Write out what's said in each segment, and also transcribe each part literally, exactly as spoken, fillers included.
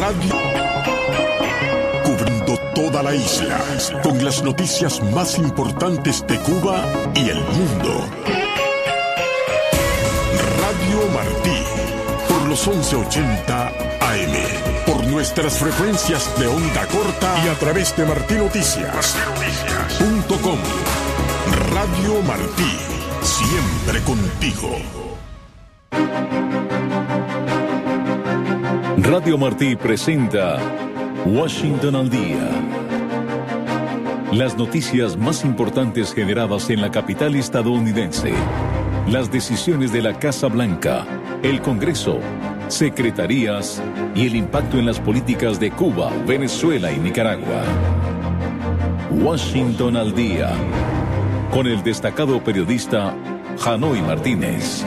Radio, cubriendo toda la isla con las noticias más importantes de Cuba y el mundo. Radio Martí, por los once ochenta A M, por nuestras frecuencias de onda corta y a través de martinoticias punto com. Radio Martí, siempre contigo. Radio Martí presenta Washington al Día. Las noticias más importantes generadas en la capital estadounidense. Las decisiones de la Casa Blanca, el Congreso, secretarías y el impacto en las políticas de Cuba, Venezuela y Nicaragua. Washington al Día, con el destacado periodista Janoy Martínez.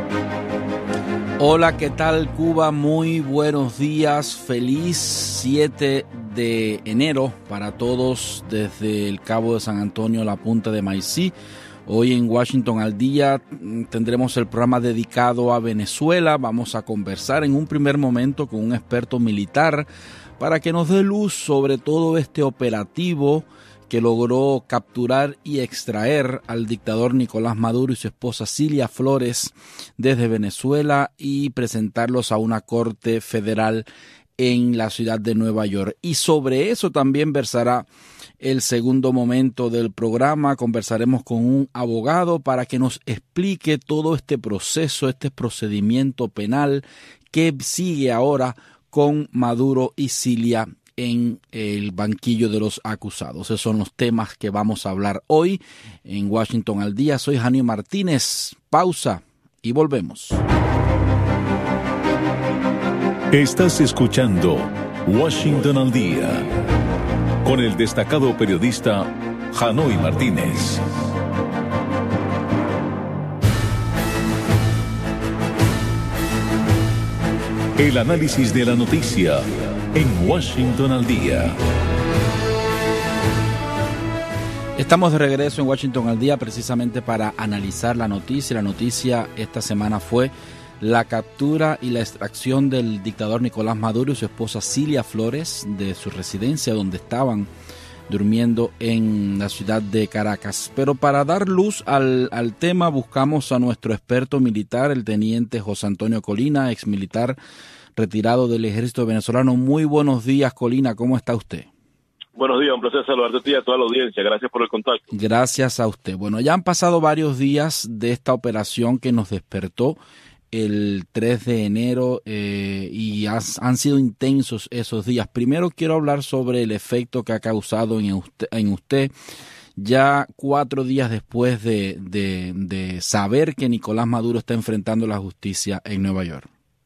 Hola, ¿qué tal Cuba? Muy buenos días, feliz siete de enero para todos desde el Cabo de San Antonio, la punta de Maicí. Hoy en Washington al Día tendremos el programa dedicado a Venezuela. Vamos a conversar en un primer momento con un experto militar para que nos dé luz sobre todo este operativo que logró capturar y extraer al dictador Nicolás Maduro y su esposa Cilia Flores desde Venezuela y presentarlos a una corte federal en la ciudad de Nueva York. Y sobre eso también versará el segundo momento del programa. Conversaremos con un abogado para que nos explique todo este proceso, este procedimiento penal que sigue ahora con Maduro y Cilia en el banquillo de los acusados. Esos son los temas que vamos a hablar hoy en Washington al Día. Soy Janoy Martínez. Pausa y volvemos. Estás escuchando Washington al Día con el destacado periodista Janoy Martínez. El análisis de la noticia en Washington al Día. Estamos de regreso en Washington al Día precisamente para analizar la noticia. La noticia esta semana fue la captura y la extracción del dictador Nicolás Maduro y su esposa Cilia Flores de su residencia donde estaban durmiendo en la ciudad de Caracas. Pero para dar luz al, al tema buscamos a nuestro experto militar, el teniente José Antonio Colina, ex militar retirado del ejército venezolano. Muy buenos días, Colina, ¿cómo está usted? Buenos días, un placer saludarte a ti y a toda la audiencia. Gracias por el contacto. Gracias a usted. Bueno, ya han pasado varios días de esta operación que nos despertó el tres de enero eh, y has, han sido intensos esos días. Primero quiero hablar sobre el efecto que ha causado en usted, en usted ya cuatro días después de, de, de saber que Nicolás Maduro está enfrentando la justicia en Nueva York.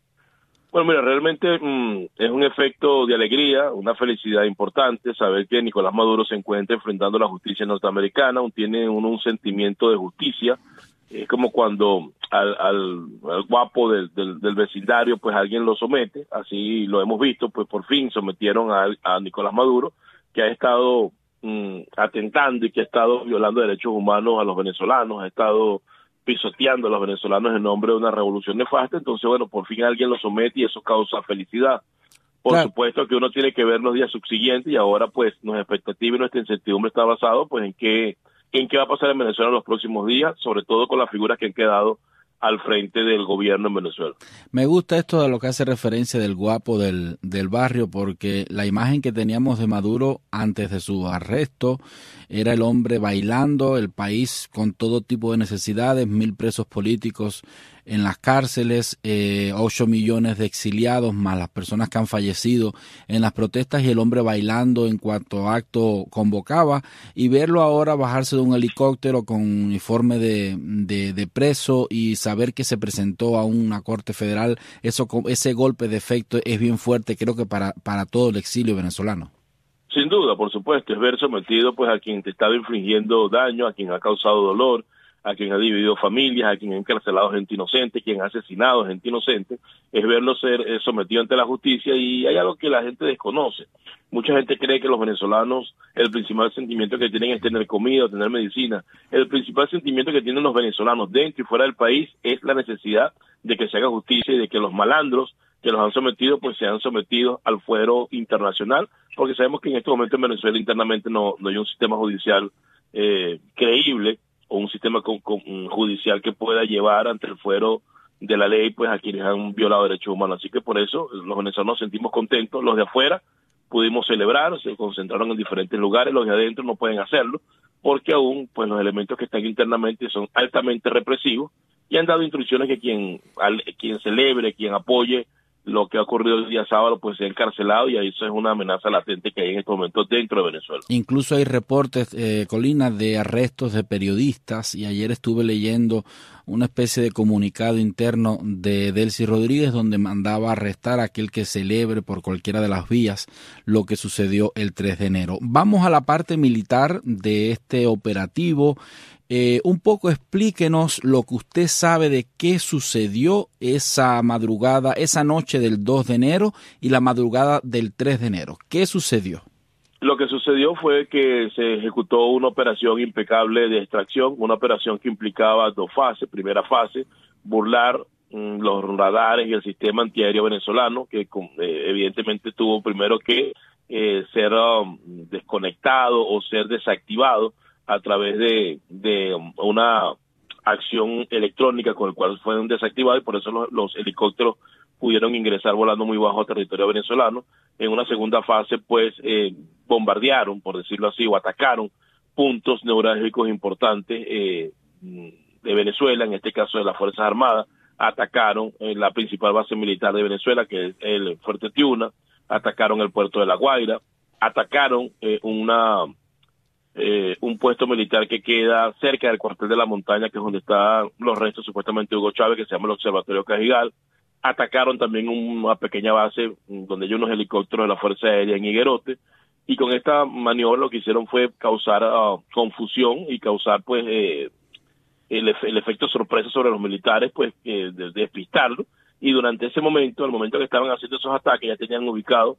Bueno, mira, realmente mmm, es un efecto de alegría, una felicidad importante saber que Nicolás Maduro se encuentra enfrentando la justicia norteamericana, tiene uno un sentimiento de justicia. Es como cuando al, al, al guapo del, del, del vecindario, pues alguien lo somete, así lo hemos visto, pues por fin sometieron a, a Nicolás Maduro, que ha estado mmm, atentando y que ha estado violando derechos humanos a los venezolanos, ha estado pisoteando a los venezolanos en nombre de una revolución nefasta. Entonces, bueno, por fin alguien lo somete y eso causa felicidad. Por claro. Supuesto que uno tiene que ver los días subsiguientes y ahora pues nuestra expectativa y nuestra incertidumbre está basado pues en qué en qué va a pasar en Venezuela en los próximos días, sobre todo con las figuras que han quedado al frente del gobierno en Venezuela. Me gusta esto de lo que hace referencia del guapo del, del barrio, porque la imagen que teníamos de Maduro antes de su arresto era el hombre bailando, el país con todo tipo de necesidades, mil presos políticos en las cárceles, eh, ocho millones de exiliados, más las personas que han fallecido en las protestas y el hombre bailando en cuanto acto convocaba, y verlo ahora bajarse de un helicóptero con uniforme de, de, de preso y saber que se presentó a una corte federal, eso, ese golpe de efecto es bien fuerte, creo que para, para todo el exilio venezolano. Sin duda, por supuesto, es ver sometido pues a quien te estaba infligiendo daño, a quien ha causado dolor, a quien ha dividido familias, a quien ha encarcelado gente inocente, quien ha asesinado gente inocente, es verlo ser eh, sometido ante la justicia. Y hay algo que la gente desconoce. Mucha gente cree que los venezolanos, el principal sentimiento que tienen es tener comida, tener medicina. El principal sentimiento que tienen los venezolanos dentro y fuera del país es la necesidad de que se haga justicia y de que los malandros que los han sometido, pues se han sometido al fuero internacional, porque sabemos que en este momento en Venezuela internamente no, no hay un sistema judicial eh, creíble o un sistema con, con, judicial que pueda llevar ante el fuero de la ley pues a quienes han violado derechos humanos. Así que por eso los venezolanos nos sentimos contentos. Los de afuera pudimos celebrar, se concentraron en diferentes lugares, los de adentro no pueden hacerlo, porque aún pues los elementos que están internamente son altamente represivos y han dado instrucciones que quien, al, quien celebre, quien apoye lo que ha ocurrido el día sábado, pues sea encarcelado, y eso es una amenaza latente que hay en estos momentos dentro de Venezuela. Incluso hay reportes, eh, Colina, de arrestos de periodistas, y ayer estuve leyendo una especie de comunicado interno de Delcy Rodríguez donde mandaba arrestar a aquel que celebre por cualquiera de las vías lo que sucedió el tres de enero. Vamos a la parte militar de este operativo. Eh, un poco explíquenos lo que usted sabe de qué sucedió esa madrugada, esa noche del dos de enero y la madrugada del tres de enero. ¿Qué sucedió? Lo que sucedió fue que se ejecutó una operación impecable de extracción, una operación que implicaba dos fases. Primera fase, burlar mmm, los radares y el sistema antiaéreo venezolano, que eh, evidentemente tuvo primero que eh, ser um, desconectado o ser desactivado a través de, de una acción electrónica con el cual fueron desactivados, y por eso los, los helicópteros pudieron ingresar volando muy bajo a territorio venezolano. En una segunda fase, pues, eh, bombardearon, por decirlo así, o atacaron puntos neurálgicos importantes eh, de Venezuela, en este caso de las Fuerzas Armadas. Atacaron eh, la principal base militar de Venezuela, que es el Fuerte Tiuna, atacaron el puerto de La Guaira, atacaron eh, una... Eh, un puesto militar que queda cerca del cuartel de la montaña, que es donde están los restos supuestamente de Hugo Chávez, que se llama el Observatorio Cajigal. Atacaron también una pequeña base donde hay unos helicópteros de la Fuerza Aérea en Higuerote, y con esta maniobra lo que hicieron fue causar uh, confusión y causar pues eh, el, el efecto sorpresa sobre los militares, pues eh, de, de despistarlo, y durante ese momento, al momento que estaban haciendo esos ataques, ya tenían ubicado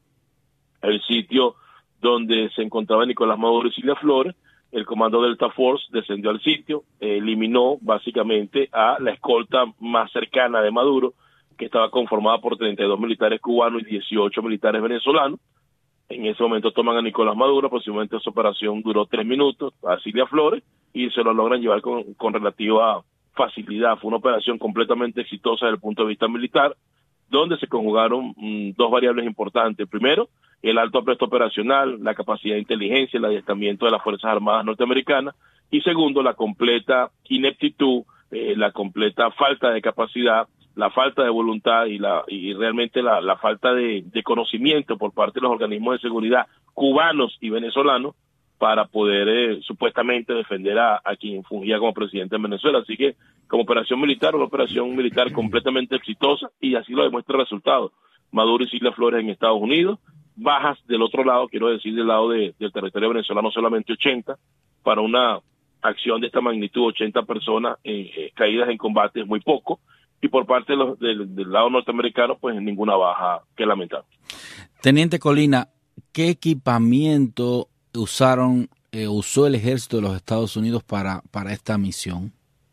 el sitio donde se encontraba Nicolás Maduro y Cilia Flores. El comando Delta Force descendió al sitio, eh, eliminó básicamente a la escolta más cercana de Maduro, que estaba conformada por treinta y dos militares cubanos y dieciocho militares venezolanos. En ese momento toman a Nicolás Maduro, aproximadamente esa operación duró tres minutos, a Cilia Flores, y se lo logran llevar con, con relativa facilidad. Fue una operación completamente exitosa desde el punto de vista militar, donde se conjugaron mmm, dos variables importantes. Primero, el alto apresto operacional, la capacidad de inteligencia, el adiestramiento de las Fuerzas Armadas norteamericanas, y segundo, la completa ineptitud, eh, la completa falta de capacidad, la falta de voluntad y la y realmente la, la falta de, de conocimiento por parte de los organismos de seguridad cubanos y venezolanos para poder eh, supuestamente defender a, a quien fungía como presidente en Venezuela. Así que como operación militar, una operación militar completamente exitosa, y así lo demuestra el resultado. Maduro y Cilia Flores en Estados Unidos, bajas del otro lado, quiero decir del lado de, del territorio venezolano solamente ochenta, para una acción de esta magnitud, ochenta personas eh, eh, caídas en combate es muy poco, y por parte de los, del, del lado norteamericano pues ninguna baja que lamentar. Teniente Colina, ¿qué equipamiento usaron eh, usó el ejército de los Estados Unidos para, para esta misión?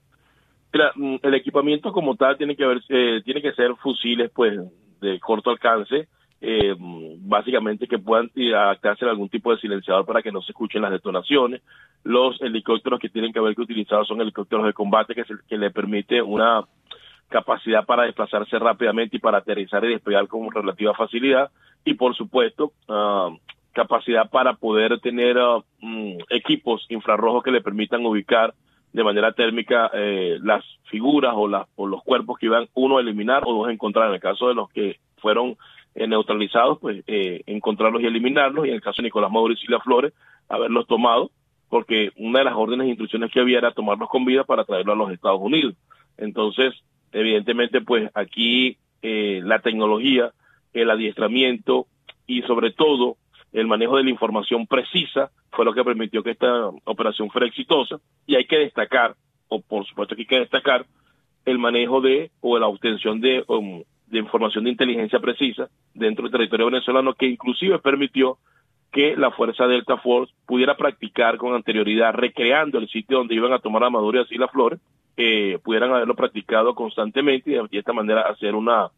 Mira, el equipamiento como tal tiene que haber, eh, tiene que ser fusiles pues de corto alcance, Eh, básicamente que puedan adaptarse a algún tipo de silenciador para que no se escuchen las detonaciones. Los helicópteros que tienen que haber que utilizado son helicópteros de combate que, se, que le permite una capacidad para desplazarse rápidamente y para aterrizar y despegar con relativa facilidad, y por supuesto uh, capacidad para poder tener uh, um, equipos infrarrojos que le permitan ubicar de manera térmica eh, las figuras o, las, o los cuerpos que iban uno a eliminar o dos a encontrar. En el caso de los que fueron eh, neutralizados, pues eh, encontrarlos y eliminarlos, y en el caso de Nicolás Maduro y Cilia Flores, haberlos tomado, porque una de las órdenes e instrucciones que había era tomarlos con vida para traerlos a los Estados Unidos. Entonces, evidentemente, pues aquí eh, la tecnología, el adiestramiento y sobre todo el manejo de la información precisa fue lo que permitió que esta operación fuera exitosa. Y hay que destacar, o por supuesto que hay que destacar, el manejo de o la obtención de, um, de información de inteligencia precisa dentro del territorio venezolano, que inclusive permitió que la Fuerza Delta Force pudiera practicar con anterioridad, recreando el sitio donde iban a tomar a Maduro y a Cilia Flores, eh, pudieran haberlo practicado constantemente y de esta manera hacer una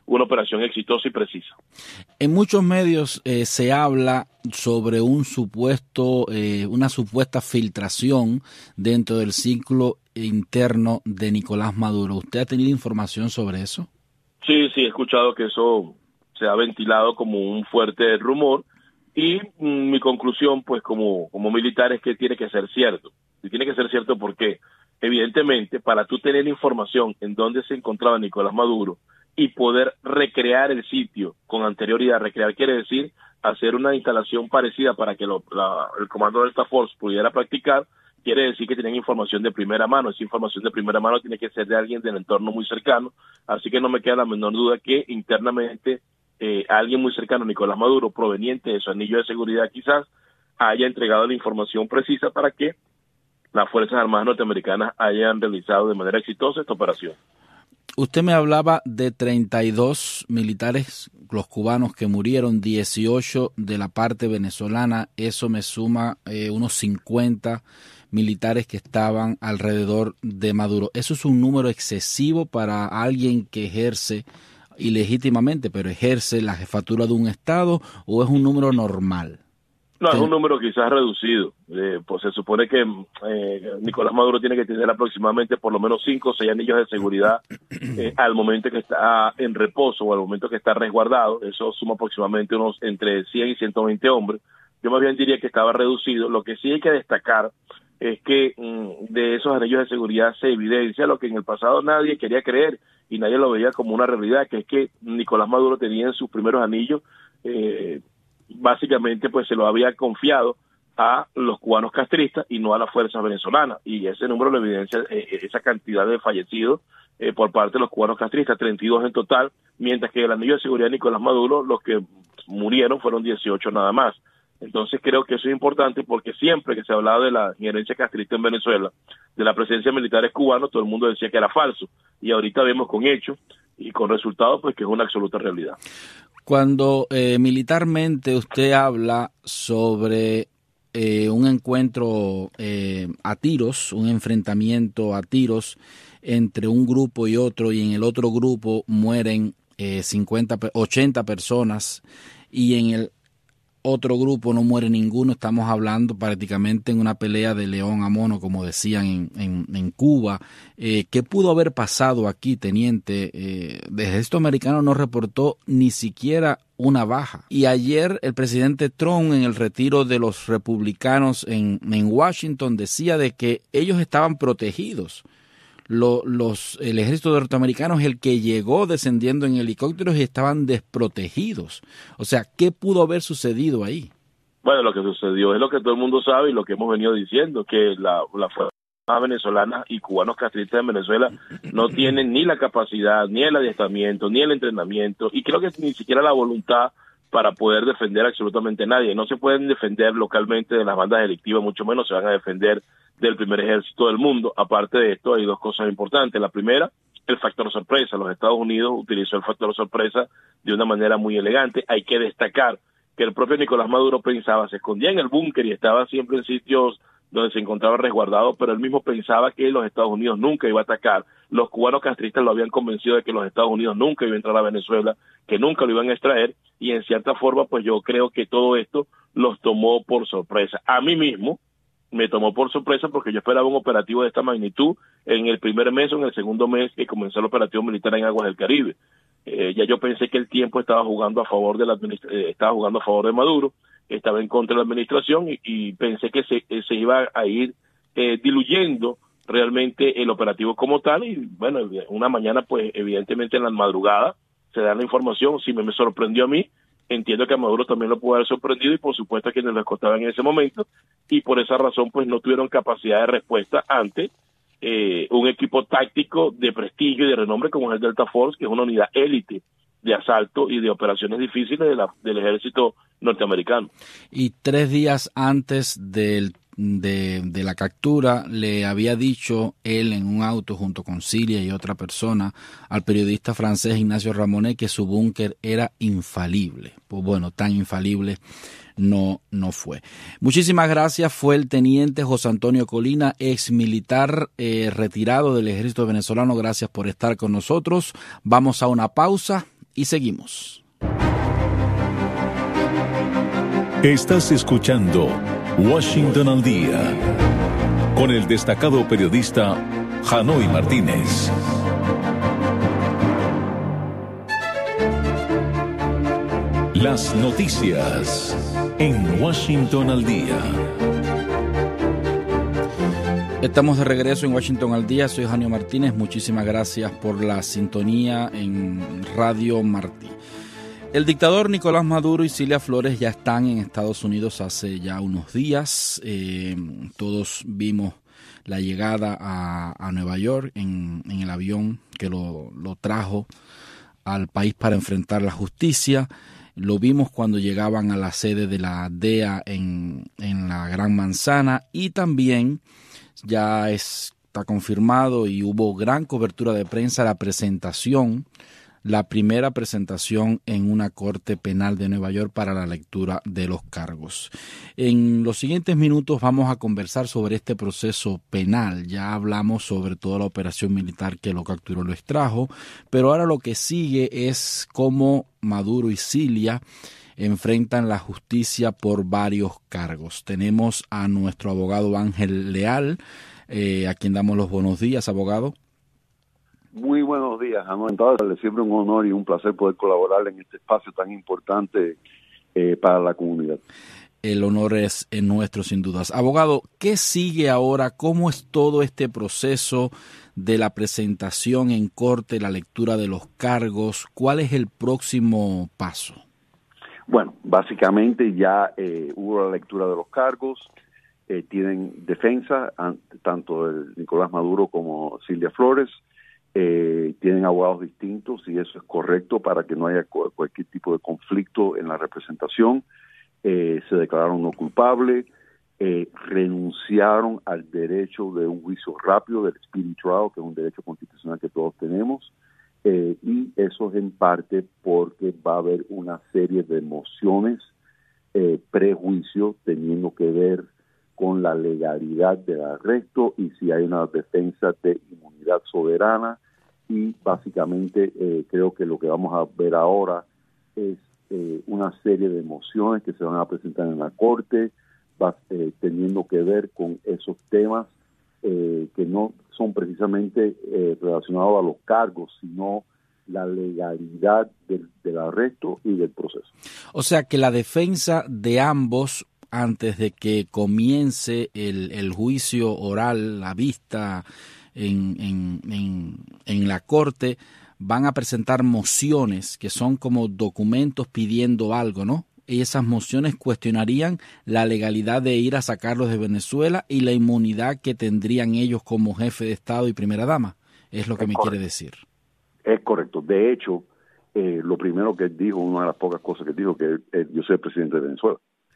una operación exitosa y precisa. En muchos medios eh, se habla sobre un supuesto, eh, una supuesta filtración dentro del ciclo interno de Nicolás Maduro. ¿Usted ha tenido información sobre eso? Sí, sí, he escuchado que eso se ha ventilado como un fuerte rumor y mm, mi conclusión, pues como, como militar, es que tiene que ser cierto. Y tiene que ser cierto porque, evidentemente, para tú tener información en dónde se encontraba Nicolás Maduro y poder recrear el sitio con anterioridad, recrear quiere decir hacer una instalación parecida para que lo, la, el comando de esta Force pudiera practicar, quiere decir que tienen información de primera mano. Esa información de primera mano tiene que ser de alguien del entorno muy cercano, así que no me queda la menor duda que internamente eh, alguien muy cercano a Nicolás Maduro, proveniente de su anillo de seguridad quizás, haya entregado la información precisa para que las Fuerzas Armadas norteamericanas hayan realizado de manera exitosa esta operación. Usted me hablaba de treinta y dos militares, los cubanos que murieron, dieciocho de la parte venezolana, eso me suma eh, unos cincuenta militares que estaban alrededor de Maduro. ¿Eso es un número excesivo para alguien que ejerce ilegítimamente, pero ejerce la jefatura de un Estado, o es un número normal? No, es un número quizás reducido. Eh, pues se supone que eh, Nicolás Maduro tiene que tener aproximadamente por lo menos cinco o seis anillos de seguridad eh, al momento que está en reposo o al momento que está resguardado. Eso suma aproximadamente unos entre cien y ciento veinte hombres. Yo más bien diría que estaba reducido. Lo que sí hay que destacar es que mm, de esos anillos de seguridad se evidencia lo que en el pasado nadie quería creer y nadie lo veía como una realidad, que es que Nicolás Maduro tenía en sus primeros anillos eh, básicamente pues se lo había confiado a los cubanos castristas y no a las fuerzas venezolanas, y ese número lo evidencia eh, esa cantidad de fallecidos eh, por parte de los cubanos castristas, treinta y dos en total, mientras que el anillo de seguridad de Nicolás Maduro, los que murieron fueron dieciocho nada más. Entonces creo que eso es importante porque siempre que se hablaba de la injerencia castrista en Venezuela, de la presencia de militares cubanos, todo el mundo decía que era falso, y ahorita vemos con hechos y con resultados pues que es una absoluta realidad. Cuando eh, militarmente usted habla sobre eh, un encuentro eh, a tiros, un enfrentamiento a tiros entre un grupo y otro, y en el otro grupo mueren eh, cincuenta, ochenta personas, y en el otro grupo no muere ninguno, estamos hablando prácticamente en una pelea de león a mono, como decían en, en, en Cuba. Eh, ¿Qué pudo haber pasado aquí, teniente? Eh, el ejército americano no reportó ni siquiera una baja. Y ayer el presidente Trump, en el retiro de los republicanos en, en Washington, decía de que ellos estaban protegidos. Lo, los, el ejército norteamericano es el que llegó descendiendo en helicópteros y estaban desprotegidos. O sea, ¿qué pudo haber sucedido ahí? Bueno, lo que sucedió es lo que todo el mundo sabe y lo que hemos venido diciendo, que la, la fuerza venezolana y cubanos castristas en Venezuela no tienen ni la capacidad, ni el adiestramiento, ni el entrenamiento, y creo que ni siquiera la voluntad para poder defender absolutamente a nadie. No se pueden defender localmente de las bandas delictivas, mucho menos se van a defender del primer ejército del mundo. Aparte de esto, hay dos cosas importantes. La primera, el factor sorpresa. Los Estados Unidos utilizó el factor sorpresa de una manera muy elegante. Hay que destacar que el propio Nicolás Maduro pensaba, se escondía en el búnker y estaba siempre en sitios donde se encontraba resguardado, pero él mismo pensaba que los Estados Unidos nunca iba a atacar. Los cubanos castristas lo habían convencido de que los Estados Unidos nunca iban a entrar a Venezuela, que nunca lo iban a extraer, y en cierta forma, pues yo creo que todo esto los tomó por sorpresa. A mí mismo me tomó por sorpresa porque yo esperaba un operativo de esta magnitud en el primer mes o en el segundo mes que comenzó el operativo militar en Aguas del Caribe. Eh, ya yo pensé que el tiempo estaba jugando a favor de la administra- eh, estaba jugando a favor de Maduro, estaba en contra de la administración y, y pensé que se, se iba a ir eh, diluyendo realmente el operativo como tal, y bueno, una mañana pues evidentemente en la madrugada se da la información. Si me, me sorprendió a mí, entiendo que a Maduro también lo pudo haber sorprendido y por supuesto a quienes lo escoltaban en ese momento, y por esa razón pues no tuvieron capacidad de respuesta ante eh, un equipo táctico de prestigio y de renombre como es el Delta Force, que es una unidad élite de asalto y de operaciones difíciles de la, del ejército norteamericano. Y tres días antes del, de, de la captura le había dicho él en un auto junto con Cilia y otra persona al periodista francés Ignacio Ramonet que su búnker era infalible. Pues bueno, tan infalible no, no fue. Muchísimas gracias. Fue el teniente José Antonio Colina, ex militar eh, retirado del ejército venezolano. Gracias por estar con nosotros. Vamos a una pausa y seguimos. Estás escuchando Washington al Día con el destacado periodista Hanoi Martínez. Las noticias en Washington al Día. Estamos de regreso en Washington al Día. Soy Hanoi Martínez. Muchísimas gracias por la sintonía en Radio Martí. El dictador Nicolás Maduro y Cilia Flores ya están en Estados Unidos hace ya unos días. Eh, todos vimos la llegada a, a Nueva York en, en el avión que lo, lo trajo al país para enfrentar la justicia. Lo vimos cuando llegaban a la sede de la D E A en, en la Gran Manzana, y también ya está confirmado y hubo gran cobertura de prensa la presentación, la primera presentación en una corte penal de Nueva York para la lectura de los cargos. En los siguientes minutos vamos a conversar sobre este proceso penal. Ya hablamos sobre toda la operación militar que lo capturó, lo extrajo, pero ahora lo que sigue es cómo Maduro y Cilia enfrentan la justicia por varios cargos. Tenemos a nuestro abogado Ángel Leal, eh, a quien damos los buenos días, abogado. Muy buenos días, Hanoi. Entonces, siempre un honor y un placer poder colaborar en este espacio tan importante eh, para la comunidad. El honor es nuestro, sin dudas. Abogado, ¿qué sigue ahora? ¿Cómo es todo este proceso de la presentación en corte, la lectura de los cargos? ¿Cuál es el próximo paso? Bueno, básicamente ya eh, hubo la lectura de los cargos. Eh, tienen defensa, tanto el Nicolás Maduro como Cilia Flores. Eh, tienen abogados distintos, y eso es correcto para que no haya cu- cualquier tipo de conflicto en la representación. Eh, se declararon no culpables, eh, renunciaron al derecho de un juicio rápido, del speedy trial, que es un derecho constitucional que todos tenemos, eh, y eso es en parte porque va a haber una serie de mociones, eh, prejuicios, teniendo que ver con la legalidad del arresto y si hay una defensa de inmunidad soberana. Y básicamente eh, creo que lo que vamos a ver ahora es eh, una serie de mociones que se van a presentar en la Corte, va, eh, teniendo que ver con esos temas eh, que no son precisamente eh, relacionados a los cargos, sino la legalidad del, del arresto y del proceso. O sea que la defensa de ambos, antes de que comience el, el juicio oral, la vista en, en, en, en la corte, van a presentar mociones que son como documentos pidiendo algo, ¿no? Y esas mociones cuestionarían la legalidad de ir a sacarlos de Venezuela y la inmunidad que tendrían ellos como jefe de Estado y primera dama. Es lo que me quiere decir. Es correcto. De hecho, eh, lo primero que él dijo, una de las pocas cosas que dijo, que eh, yo soy el presidente de Venezuela.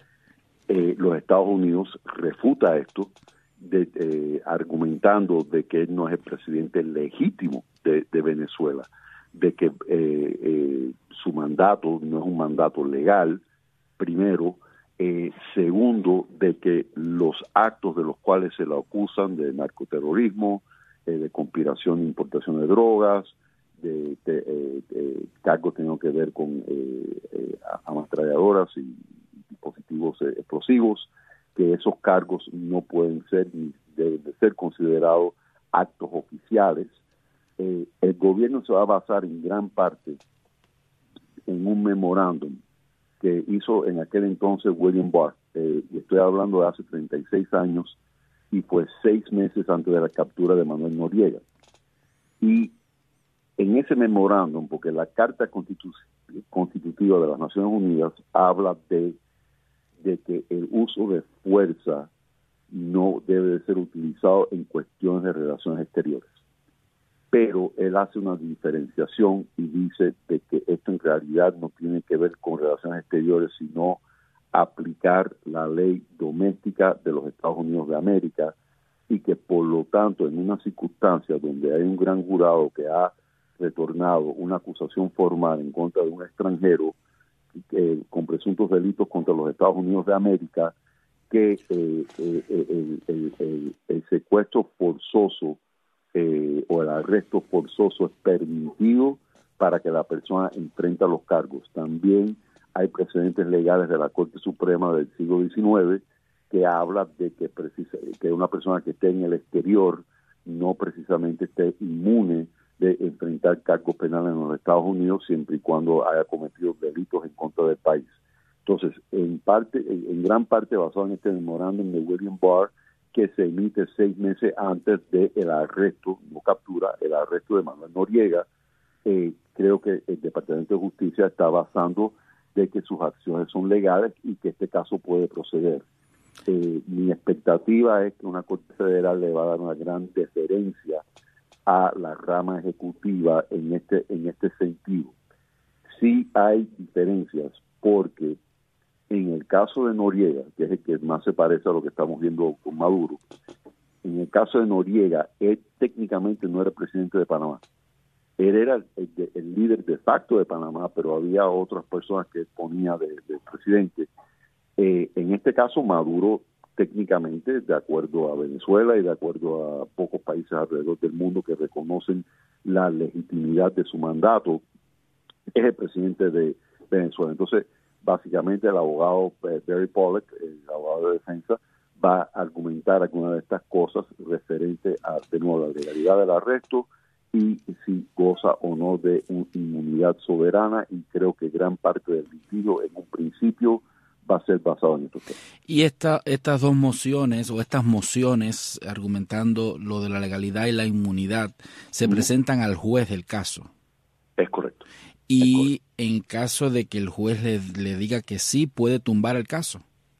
Eh, los Estados Unidos refuta esto, de, eh, argumentando de que él no es el presidente legítimo de, de Venezuela, de que eh, eh, su mandato no es un mandato legal, primero. Eh, segundo, de que los actos de los cuales se le acusan de narcoterrorismo, eh, de conspiración e importación de drogas, de, de, eh, de cargos que tienen que ver con eh, eh, ametralladoras y dispositivos eh, explosivos, que esos cargos no pueden ser ni deben de ser considerados actos oficiales. Eh, el gobierno se va a basar en gran parte en un memorándum que hizo en aquel entonces William Barr, eh, y estoy hablando de hace treinta y seis años, y fue seis meses antes de la captura de Manuel Noriega. Y en ese memorándum, porque la Carta Constitu- Constitutiva de las Naciones Unidas habla de de que el uso de fuerza no debe de ser utilizado en cuestiones de relaciones exteriores. Pero él hace una diferenciación y dice de que esto en realidad no tiene que ver con relaciones exteriores, sino aplicar la ley doméstica de los Estados Unidos de América, y que por lo tanto en una circunstancia donde hay un gran jurado que ha retornado una acusación formal en contra de un extranjero Eh, con presuntos delitos contra los Estados Unidos de América, que eh, eh, el, el, el, el secuestro forzoso eh, o el arresto forzoso es permitido para que la persona enfrente los cargos. También hay precedentes legales de la Corte Suprema del siglo diecinueve que habla de que, precisa, que una persona que esté en el exterior no precisamente esté inmune de enfrentar cargos penales en los Estados Unidos siempre y cuando haya cometido delitos en contra del país. Entonces, en parte, en, en gran parte basado en este memorándum de William Barr, que se emite seis meses antes del arresto, no captura, el arresto de Manuel Noriega, eh, creo que el Departamento de Justicia está basando de que sus acciones son legales y que este caso puede proceder. Eh, mi expectativa es que una Corte Federal le va a dar una gran deferencia a la rama ejecutiva en este en este sentido. Sí hay diferencias porque en el caso de Noriega, que es el que más se parece a lo que estamos viendo con Maduro, en el caso de Noriega, él técnicamente no era presidente de Panamá. Él era el, el, el líder de facto de Panamá, pero había otras personas que ponía de, de presidente. Eh, en este caso, Maduro técnicamente, de acuerdo a Venezuela y de acuerdo a pocos países alrededor del mundo que reconocen la legitimidad de su mandato, es el presidente de Venezuela. Entonces, básicamente el abogado eh, Barry Pollock, el abogado de defensa, va a argumentar alguna de estas cosas referente a, de nuevo, la legalidad del arresto y si goza o no de una inmunidad soberana, y creo que gran parte del litigio en un principio va a ser basado en estos temas. Y esta, estas dos mociones o estas mociones argumentando lo de la legalidad y la inmunidad se uh-huh. presentan al juez del caso. Es correcto. Y es correcto. En caso de que el juez le, le diga que sí, puede tumbar el caso.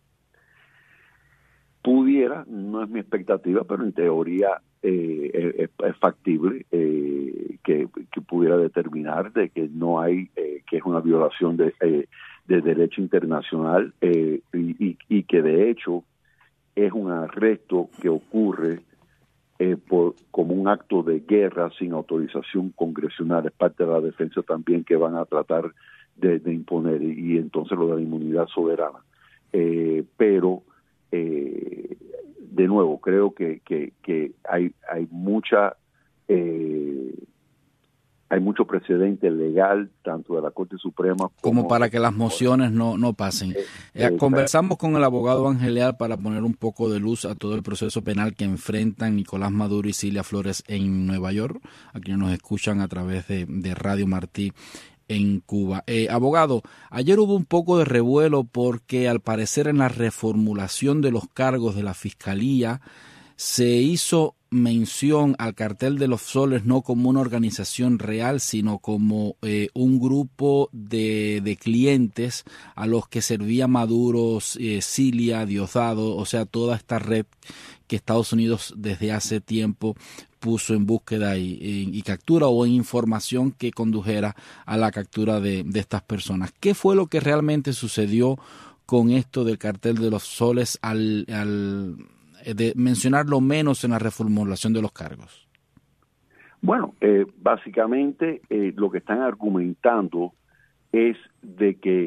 Pudiera, no es mi expectativa, pero en teoría eh, es, es factible eh, que, que pudiera determinar de que no hay, eh, que es una violación de, eh, de derecho internacional eh, y, y, y que de hecho es un arresto que ocurre eh, por, como un acto de guerra sin autorización congresional. Es parte de la defensa también que van a tratar de, de imponer y, y entonces lo de la inmunidad soberana. Eh, pero Eh, de nuevo, creo que, que, que hay, hay mucha eh, hay mucho precedente legal tanto de la Corte Suprema como, como para que las mociones no, no pasen. Eh, eh, Conversamos con el abogado Ángel Leal para poner un poco de luz a todo el proceso penal que enfrentan Nicolás Maduro y Cilia Flores en Nueva York, a quienes nos escuchan a través de, de Radio Martí en Cuba. Eh, abogado, ayer hubo un poco de revuelo porque al parecer en la reformulación de los cargos de la Fiscalía se hizo mención al Cartel de los Soles no como una organización real, sino como eh, un grupo de, de clientes a los que servía Maduro, eh, Cilia, Diosdado, o sea, toda esta red que Estados Unidos desde hace tiempo puso en búsqueda y, y, y captura o en información que condujera a la captura de, de estas personas. ¿Qué fue lo que realmente sucedió con esto del Cartel de los Soles al, al de mencionarlo menos en la reformulación de los cargos? Bueno, eh, básicamente eh, lo que están argumentando es de que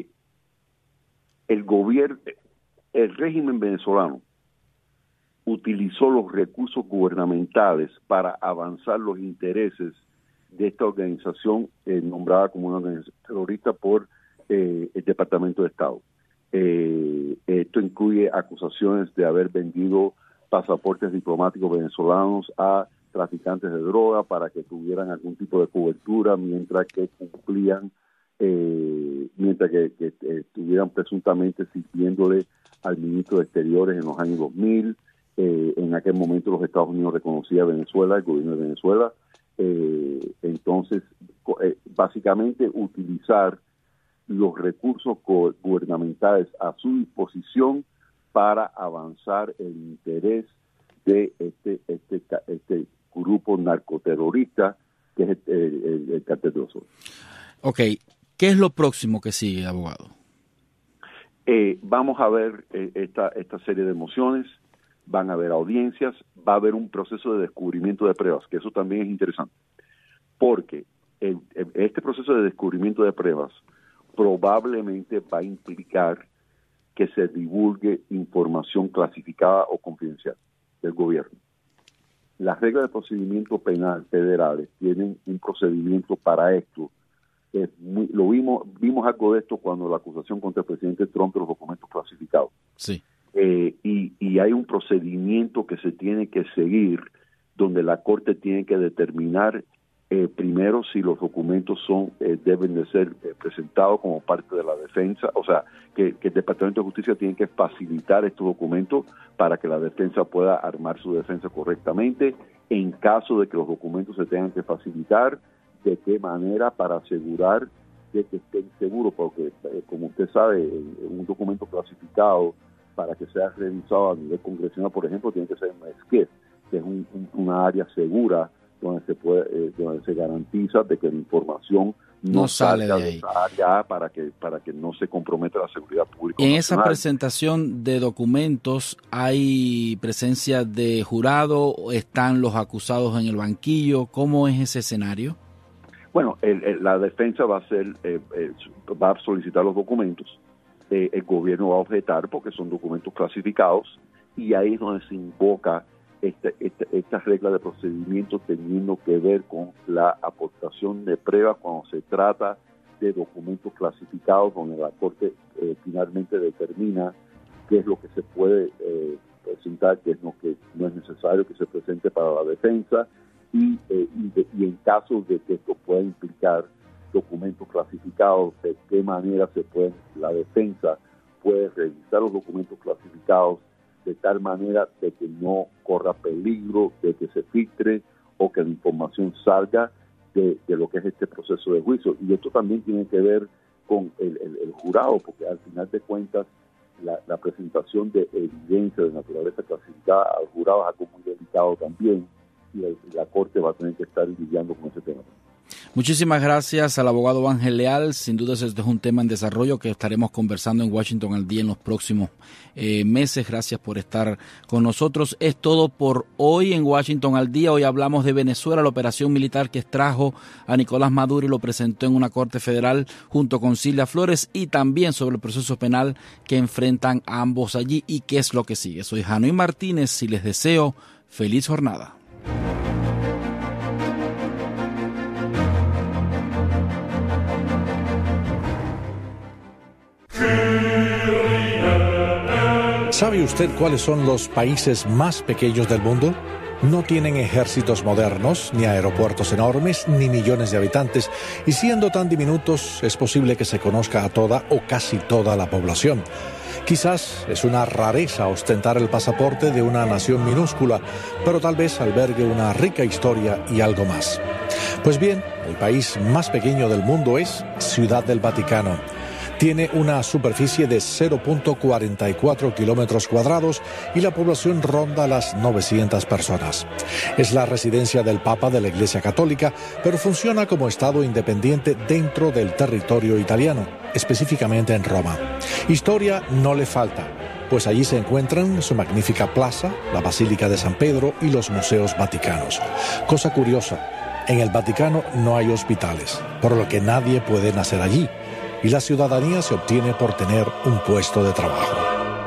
el gobierno, el régimen venezolano utilizó los recursos gubernamentales para avanzar los intereses de esta organización eh, nombrada como una organización terrorista por eh, el Departamento de Estado. Eh, esto incluye acusaciones de haber vendido pasaportes diplomáticos venezolanos a traficantes de droga para que tuvieran algún tipo de cobertura mientras que cumplían, eh, mientras que, que eh, estuvieran presuntamente sirviéndole al ministro de Exteriores en los años dos mil. Eh, en aquel momento los Estados Unidos reconocía a Venezuela, el gobierno de Venezuela. Eh, entonces, eh, básicamente utilizar los recursos gubernamentales a su disposición para avanzar el interés de este este este grupo narcoterrorista que es el, el, el Cartel de los Soles. Ok, ¿qué es lo próximo que sigue, abogado? Eh, vamos a ver eh, esta esta serie de mociones, van a haber audiencias, va a haber un proceso de descubrimiento de pruebas, que eso también es interesante, porque el, el, este proceso de descubrimiento de pruebas probablemente va a implicar que se divulgue información clasificada o confidencial del gobierno. Las reglas de procedimiento penal federales tienen un procedimiento para esto es muy, lo vimos, vimos algo de esto cuando la acusación contra el presidente Trump de los documentos clasificados. Sí. Eh, y, y hay un procedimiento que se tiene que seguir donde la Corte tiene que determinar eh, primero si los documentos son eh, deben de ser eh, presentados como parte de la defensa, o sea, que, que el Departamento de Justicia tiene que facilitar estos documentos para que la defensa pueda armar su defensa correctamente. En caso de que los documentos se tengan que facilitar, de qué manera para asegurar de que estén seguros, porque eh, como usted sabe, un documento clasificado para que sea revisado a nivel congresional, por ejemplo, tiene que ser en S C I F, que es un, un, una área segura donde se puede, eh, donde se garantiza de que la información no, no sale salga de, ahí. de esa área para que para que no se comprometa la seguridad pública. En nacional. esa presentación de documentos, ¿hay presencia de jurado? ¿Están los acusados en el banquillo? ¿Cómo es ese escenario? Bueno, el, el, la defensa va a hacer, eh, eh, va a solicitar los documentos. Eh, el gobierno va a objetar porque son documentos clasificados, y ahí es donde se invoca esta, esta, esta regla de procedimiento teniendo que ver con la aportación de pruebas cuando se trata de documentos clasificados, donde la Corte eh, finalmente determina qué es lo que se puede eh, presentar, qué es lo que no es necesario que se presente para la defensa, y, eh, y, de, y en caso de que esto pueda implicar documentos clasificados, de qué manera se puede, la defensa puede revisar los documentos clasificados de tal manera de que no corra peligro de que se filtre o que la información salga de, de lo que es este proceso de juicio. Y esto también tiene que ver con el, el, el jurado, porque al final de cuentas la, la presentación de evidencia de naturaleza clasificada al jurado es algo muy delicado también, y la, y la Corte va a tener que estar lidiando con ese tema. Muchísimas gracias al abogado Ángel Leal. Sin duda este es un tema en desarrollo que estaremos conversando en Washington al día en los próximos eh, meses. Gracias por estar con nosotros. Es todo por hoy en Washington al día. Hoy hablamos de Venezuela, la operación militar que extrajo a Nicolás Maduro y lo presentó en una corte federal junto con Cilia Flores, y también sobre el proceso penal que enfrentan a ambos allí y qué es lo que sigue. Soy Janoy Martínez y les deseo feliz jornada. ¿Sabe usted cuáles son los países más pequeños del mundo? No tienen ejércitos modernos, ni aeropuertos enormes, ni millones de habitantes, y siendo tan diminutos es posible que se conozca a toda o casi toda la población. Quizás es una rareza ostentar el pasaporte de una nación minúscula, pero tal vez albergue una rica historia y algo más. Pues bien, el país más pequeño del mundo es Ciudad del Vaticano. Tiene una superficie de cero punto cuarenta y cuatro kilómetros cuadrados y la población ronda las novecientas personas. Es la residencia del Papa de la Iglesia Católica, pero funciona como estado independiente dentro del territorio italiano, específicamente en Roma. Historia no le falta, pues allí se encuentran su magnífica plaza, la Basílica de San Pedro y los museos vaticanos. Cosa curiosa, en el Vaticano no hay hospitales, por lo que nadie puede nacer allí, y la ciudadanía se obtiene por tener un puesto de trabajo.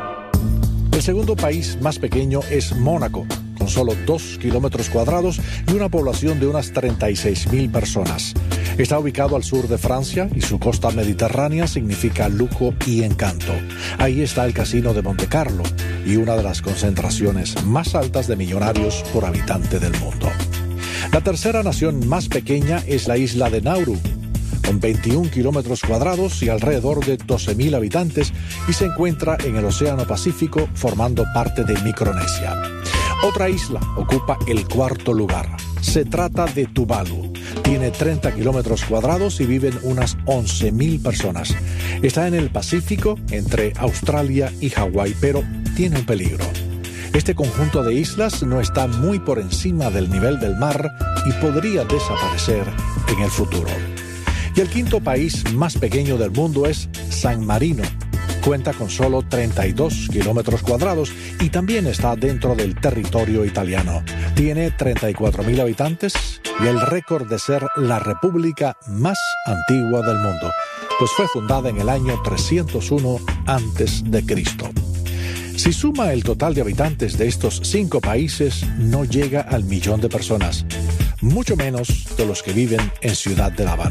El segundo país más pequeño es Mónaco, con solo dos kilómetros cuadrados y una población de unas treinta y seis mil personas. Está ubicado al sur de Francia y su costa mediterránea significa lujo y encanto. Ahí está el Casino de Monte Carlo y una de las concentraciones más altas de millonarios por habitante del mundo. La tercera nación más pequeña es la isla de Nauru, con veintiún kilómetros cuadrados y alrededor de doce mil habitantes, y se encuentra en el Océano Pacífico, formando parte de Micronesia. Otra isla ocupa el cuarto lugar. Se trata de Tuvalu. Tiene treinta kilómetros cuadrados y viven unas once mil personas. Está en el Pacífico, entre Australia y Hawái, pero tiene un peligro. Este conjunto de islas no está muy por encima del nivel del mar y podría desaparecer en el futuro. Y el quinto país más pequeño del mundo es San Marino. Cuenta con solo treinta y dos kilómetros cuadrados y también está dentro del territorio italiano. Tiene treinta y cuatro mil habitantes y el récord de ser la república más antigua del mundo, pues fue fundada en el año trescientos uno antes de Cristo. Si suma el total de habitantes de estos cinco países, no llega al millón de personas, mucho menos de los que viven en Ciudad de La Habana.